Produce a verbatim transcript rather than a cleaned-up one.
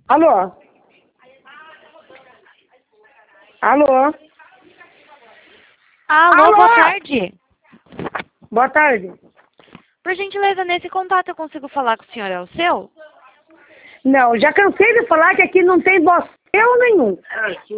Alô? Alô? Alô, Alô? boa tarde. Boa tarde. Por gentileza, nesse contato eu consigo falar com o senhor, é o seu? Não, já cansei de falar que aqui não tem bosteiro nenhum.